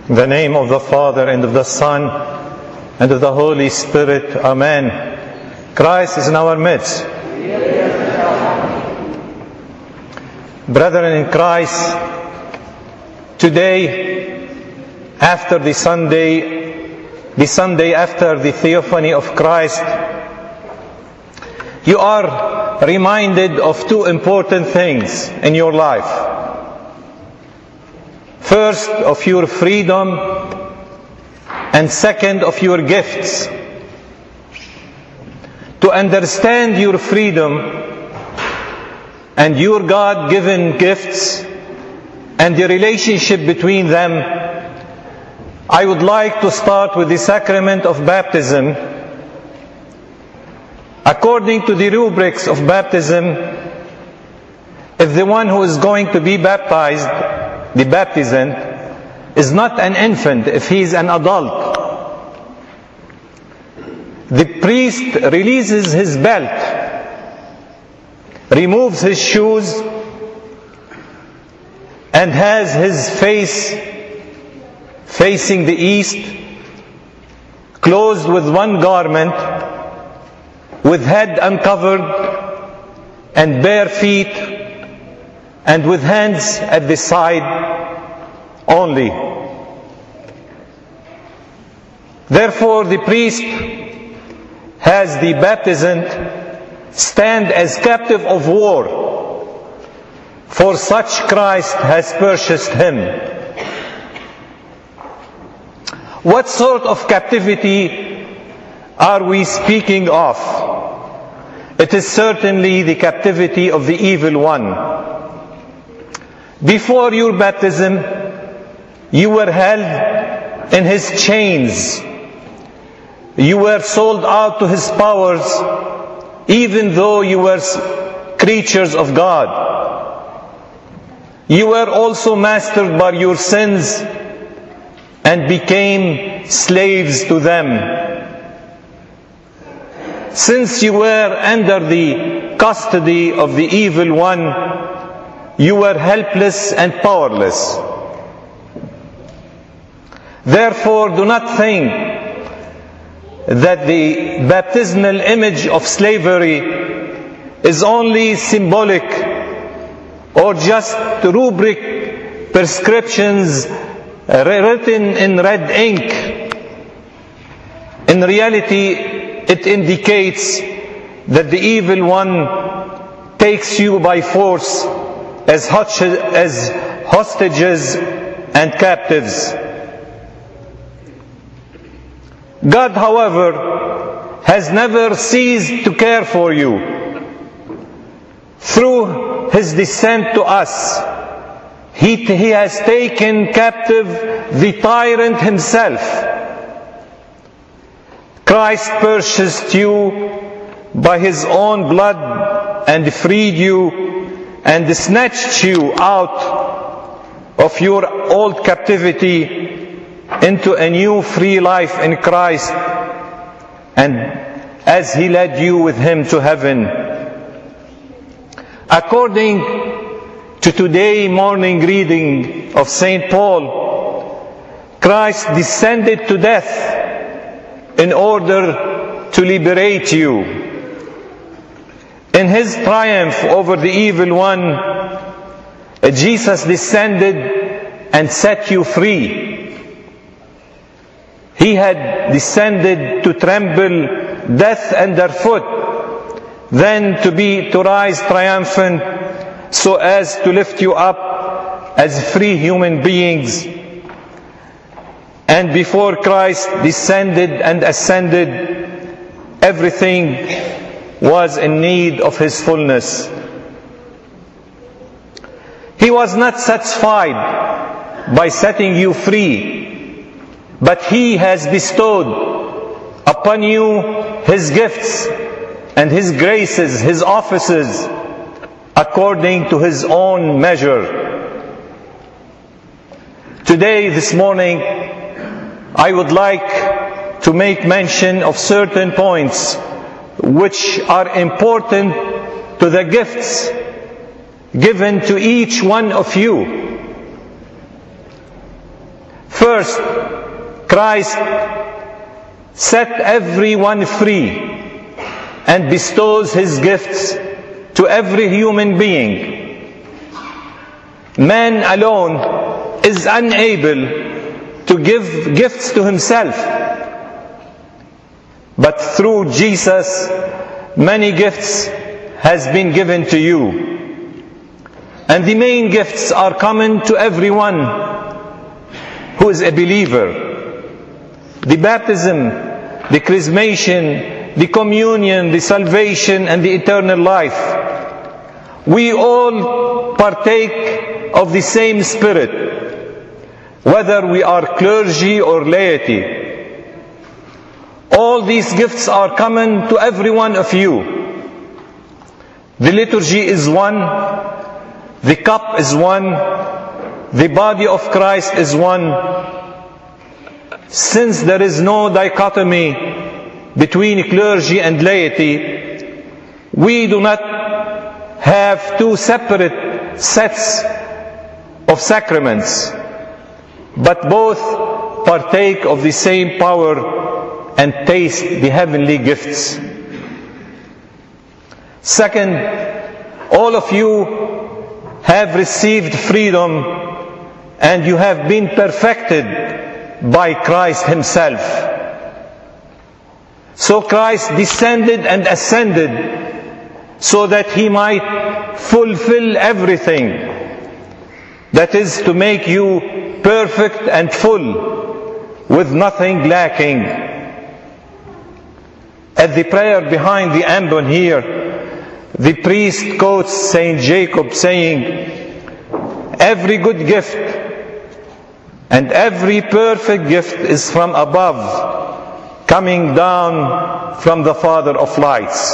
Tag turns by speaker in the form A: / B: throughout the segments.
A: In the name of the Father, and of the Son, and of the Holy Spirit. Amen. Christ is in our midst. Brethren in Christ, today, after the Sunday after the Theophany of Christ, you are reminded of two important things in your life. First, of your freedom, and second, of your gifts. To understand your freedom and your God-given gifts and the relationship between them, I would like to start with the sacrament of baptism. According to the rubrics of baptism, if the one who is going to be baptized, the baptizant, is not an infant, if he is an adult, the priest releases his belt, removes his shoes, and has his face facing the east, clothed with one garment, with head uncovered and bare feet, and with hands at the side only. Therefore, the priest has the baptizant stand as captive of war, for such Christ has purchased him. What sort of captivity are we speaking of? It is certainly the captivity of the evil one. Before your baptism, you were held in his chains. You were sold out to his powers, even though you were creatures of God. You were also mastered by your sins and became slaves to them. Since you were under the custody of the evil one, you were helpless and powerless. Therefore, do not think that the baptismal image of slavery is only symbolic or just rubric prescriptions written in red ink. In reality, it indicates that the evil one takes you by force as hostages and captives. God, however, has never ceased to care for you. Through his descent to us, he has taken captive the tyrant himself. Christ purchased you by his own blood and freed you and snatched you out of your old captivity into a new free life in Christ, and as he led you with him to heaven. According to today's morning reading of St. Paul, Christ descended to death in order to liberate you. In his triumph over the evil one, Jesus descended and set you free. He had descended to trample death underfoot, then to rise triumphant, so as to lift you up as free human beings. And before Christ descended and ascended, everything was in need of his fullness. He was not satisfied by setting you free, but he has bestowed upon you his gifts and his graces, his offices, according to his own measure. Today, this morning, I would like to make mention of certain points which are important to the gifts given to each one of you. First, Christ set everyone free and bestows His gifts to every human being. Man alone is unable to give gifts to himself. But through Jesus, many gifts has been given to you. And the main gifts are common to everyone who is a believer. The baptism, the chrismation, the communion, the salvation, and the eternal life. We all partake of the same Spirit, whether we are clergy or laity. All these gifts are common to every one of you. The liturgy is one, the cup is one, the body of Christ is one. Since there is no dichotomy between clergy and laity, we do not have two separate sets of sacraments, but both partake of the same power and taste the heavenly gifts. Second, all of you have received freedom and you have been perfected by Christ Himself. So Christ descended and ascended so that He might fulfill everything. That is, to make you perfect and full, with nothing lacking. At the prayer behind the ambon here, the priest quotes Saint Jacob saying, "Every good gift and every perfect gift is from above, coming down from the Father of lights."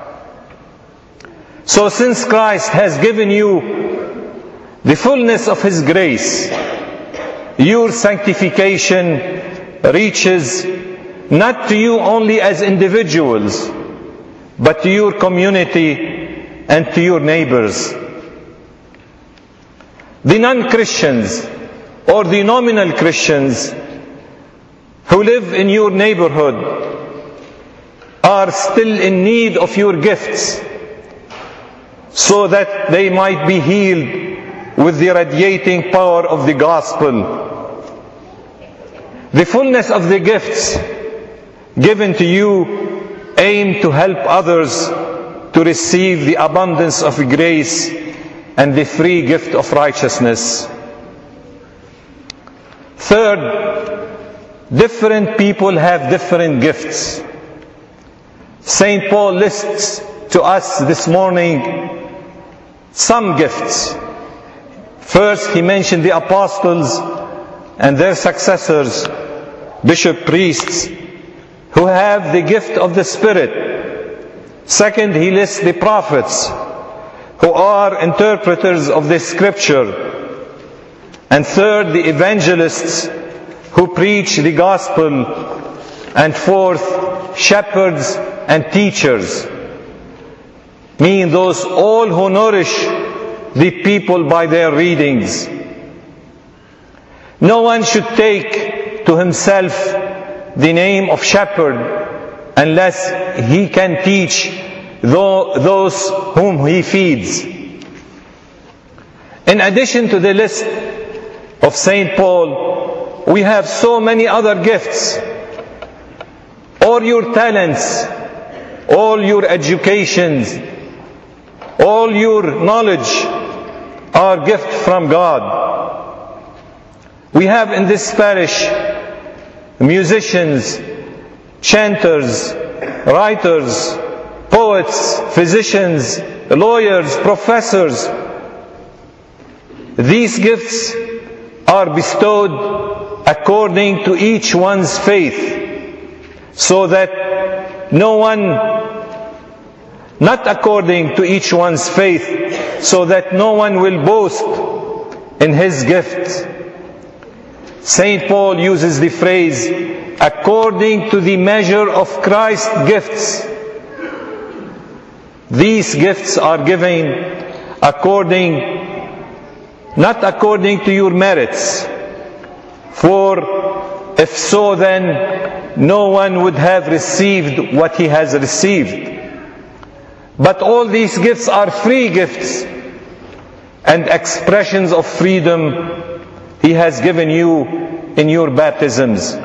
A: So since Christ has given you the fullness of His grace, your sanctification reaches not to you only as individuals, but to your community and to your neighbors. The non-Christians or the nominal Christians who live in your neighborhood are still in need of your gifts, so that they might be healed with the radiating power of the gospel. The fullness of the gifts given to you aim to help others to receive the abundance of grace and the free gift of righteousness. Third, different people have different gifts. St. Paul lists to us this morning some gifts. First, he mentioned the apostles and their successors, bishop, priests, who have the gift of the Spirit. Second, he lists the prophets, who are interpreters of the Scripture. And third, the evangelists, who preach the gospel. And fourth, shepherds and teachers, meaning those all who nourish the people by their readings. No one should take to himself the name of shepherd unless he can teach those whom he feeds. In addition to the list of St. Paul, we have so many other gifts. All your talents, all your educations, all your knowledge are gifts from God. We have in this parish musicians, chanters, writers, poets, physicians, lawyers, professors. These gifts are bestowed according to each one's faith, so that not according to each one's faith, so that no one will boast in his gift. St. Paul uses the phrase, according to the measure of Christ's gifts. These gifts are given not according to your merits. For if so, then no one would have received what he has received. But all these gifts are free gifts and expressions of freedom he has given you in your baptisms.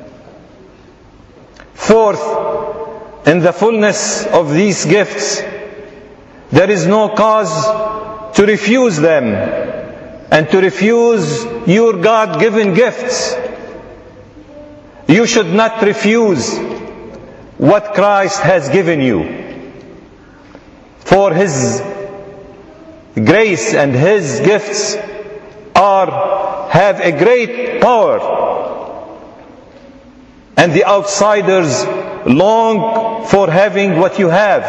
A: Fourth, in the fullness of these gifts, there is no cause to refuse them and to refuse your God-given gifts. You should not refuse what Christ has given you. For His grace and His gifts have a great power, and the outsiders long for having what you have.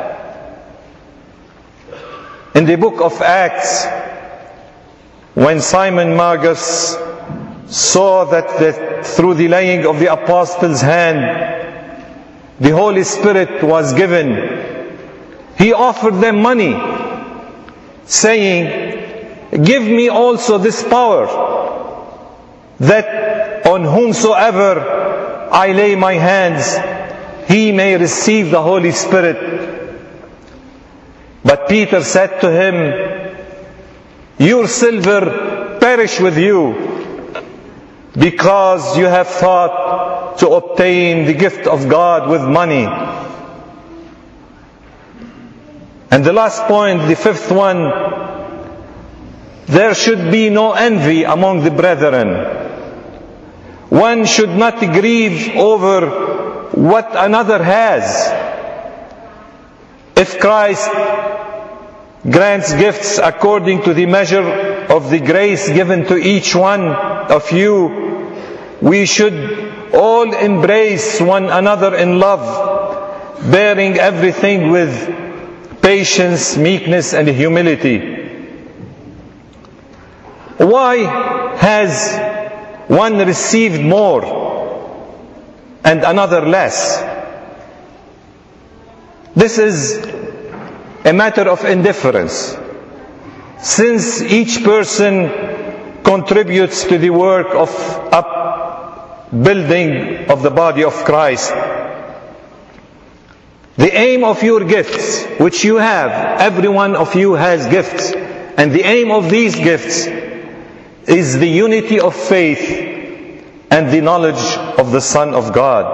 A: In the book of Acts, when Simon Magus saw that through the laying of the apostles' hand, the Holy Spirit was given, he offered them money, saying, "Give me also this power, that on whomsoever I lay my hands, he may receive the Holy Spirit." But Peter said to him, "Your silver perish with you, because you have thought to obtain the gift of God with money." And the last point, the fifth one, there should be no envy among the brethren. One should not grieve over what another has. If Christ grants gifts according to the measure of the grace given to each one of you, we should all embrace one another in love, bearing everything with patience, meekness, and humility. Why has one received more and another less? This is a matter of indifference, since each person contributes to the work of upbuilding of the body of Christ. The aim of your gifts, which you have, every one of you has gifts, and the aim of these gifts is the unity of faith and the knowledge of the Son of God.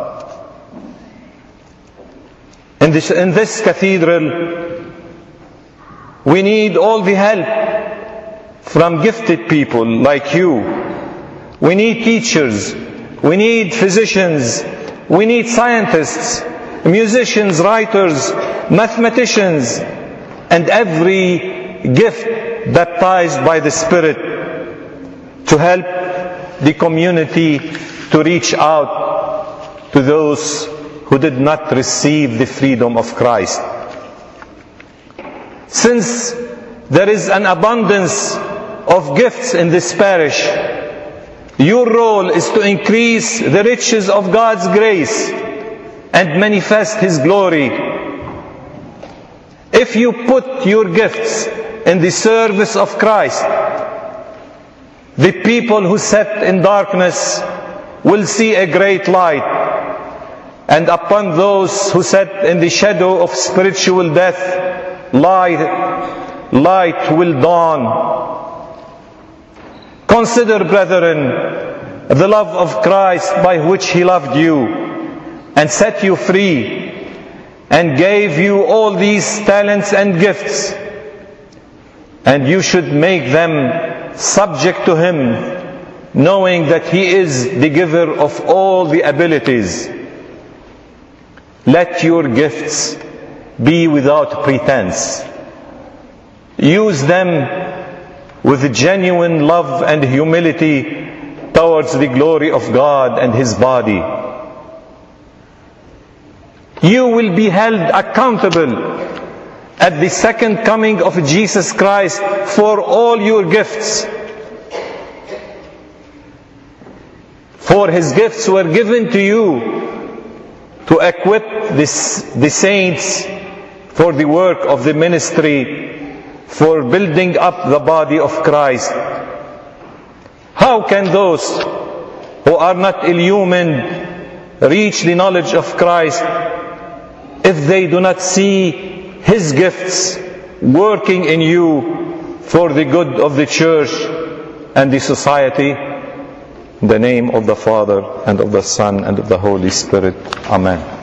A: In this cathedral, we need all the help from gifted people like you. We need teachers, we need physicians, we need scientists, musicians, writers, mathematicians, and every gift baptized by the Spirit to help the community to reach out to those who did not receive the freedom of Christ. Since there is an abundance of gifts in this parish, your role is to increase the riches of God's grace and manifest His glory. If you put your gifts in the service of Christ, the people who sat in darkness will see a great light, and upon those who sat in the shadow of spiritual death, light will dawn. Consider, brethren, the love of Christ by which He loved you and set you free, and gave you all these talents and gifts, and you should make them subject to Him, knowing that He is the giver of all the abilities. Let your gifts be without pretense. Use them with genuine love and humility towards the glory of God and His body. You will be held accountable at the second coming of Jesus Christ for all your gifts. For His gifts were given to you to equip the saints for the work of the ministry, for building up the body of Christ. How how can those who are not illumined reach the knowledge of Christ if they do not see His gifts working in you for the good of the church and the society? In the name of the Father, and of the Son, and of the Holy Spirit. Amen.